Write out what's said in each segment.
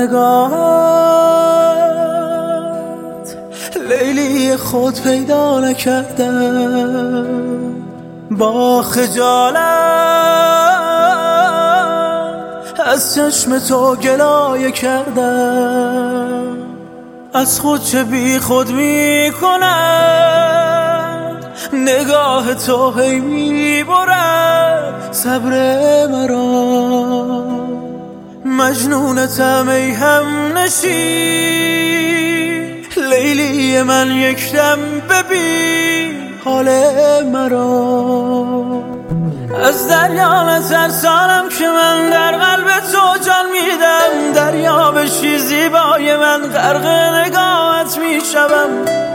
نگاهت لیلی خود پیدا نکردم، با خجالت از چشم تو گلایه کردم. از خود چه بی خود می کند نگاه تو، هی می برد صبر مرا. مجنونتم ای هم نشین لیلی من، یک دم ببین حال مرا. از دریا نترسانم که من در قلب تو جان میدم، دریا بشی زیبای من غرق نگاهت میشوم.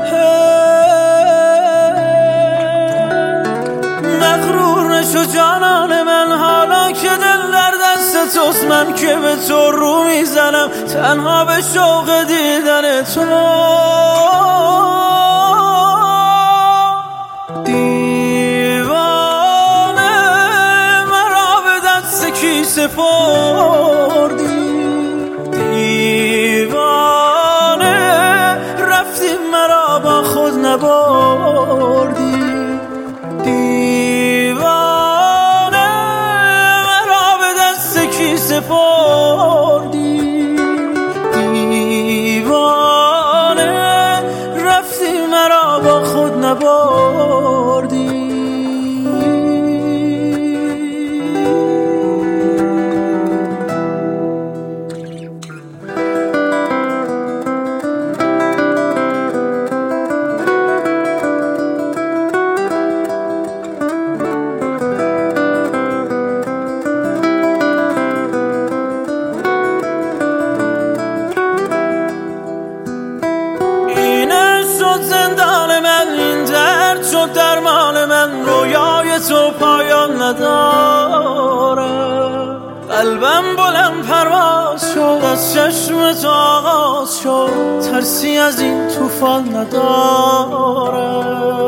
مغرور نشو جانان من، حالا که دل در دست توست، من که به تو رو میزنم تنها به شوق دیدن تو. سپردی دیوانه، رفتی مرا با خود نبردی. دیوانه مرا به دست کی سپردی؟ دیوانه رفتی مرا با خود نبردی. زندان من، این درد شد درمان من، رویای تو پایان نداره. قلبم بلند پرواز شد، از چشم تو آغاز شد، ترسی از این طوفان نداره.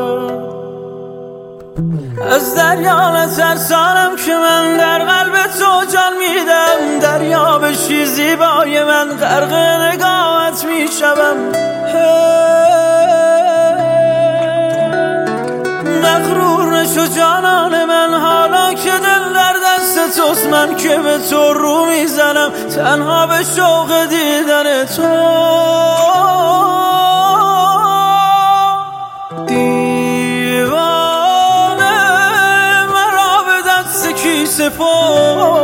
از دریا نترسانم که من در قلب تو جان میدم، دریا بشی زیبای من غرق نگاهت میشوم. مغرور نشو جانان من، حالا که دل در دست توست، من که به تو رو میزنم تنها به شوق دیدن تو. دیوانه مرا به دست کی سپرد؟